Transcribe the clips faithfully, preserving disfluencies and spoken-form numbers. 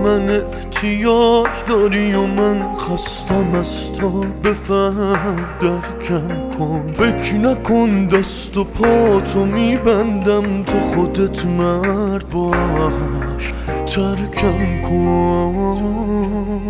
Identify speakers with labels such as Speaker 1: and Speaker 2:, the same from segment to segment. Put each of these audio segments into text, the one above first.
Speaker 1: من احتیاج داری و من خستم از تو، بفهم درکم کن. فکر نکن دست و پاتو میبندم، تو خودت مرد باش ترکم کن.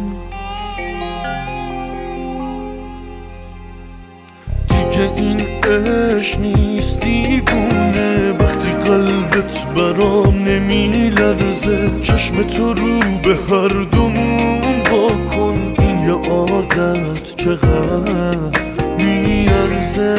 Speaker 1: دیگه این عشق نیست دیوونه، وقتی قلبت برام نمیلرزه. چشم تو رو به هر دومون با کن، این یه عادت چقدر میارزه.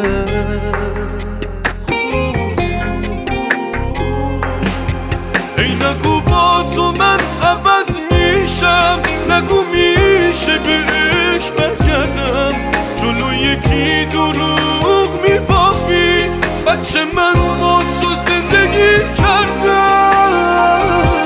Speaker 1: ای نگو با تو من عوض میشم، نگو میشه به عشق برگردم. جلو یکی دروغ میبافی، بچه من با تو زندگی کردم.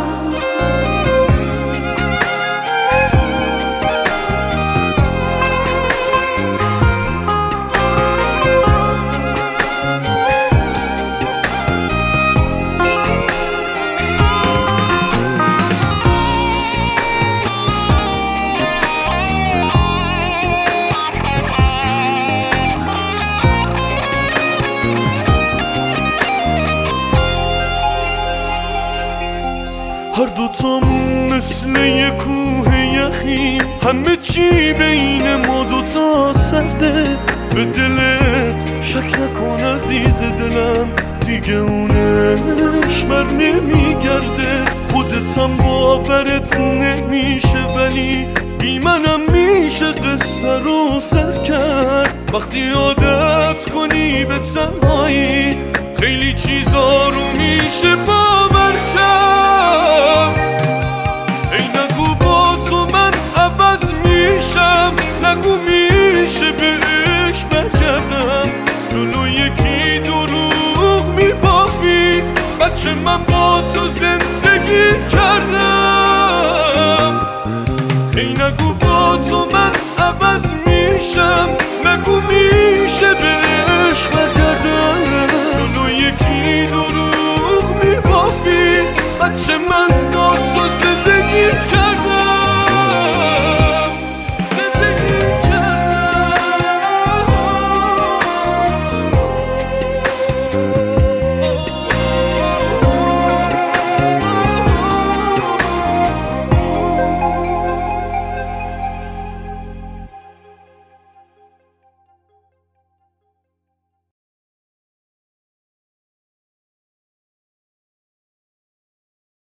Speaker 1: هر دوتامون مثل یه کوه یخیم، همه چی بین ما دوتا سرده. به دلت شک نکن عزیز دلم، دیگه اونش بر نمیگرده. خودتم باورت نمیشه ولی بی منم میشه قصه رو سر کرد. وقتی عادت کنی به تنهایی، خیلی چیزا رو میشه باور کرد. ای نگو با تو من عوض میشم، نگو میشه به عشق برگردم. جلو یکی دروغ میبافی، بچه من با تو زندگی کردم. ای نگو با تو من عوض میشم، نگو میشه به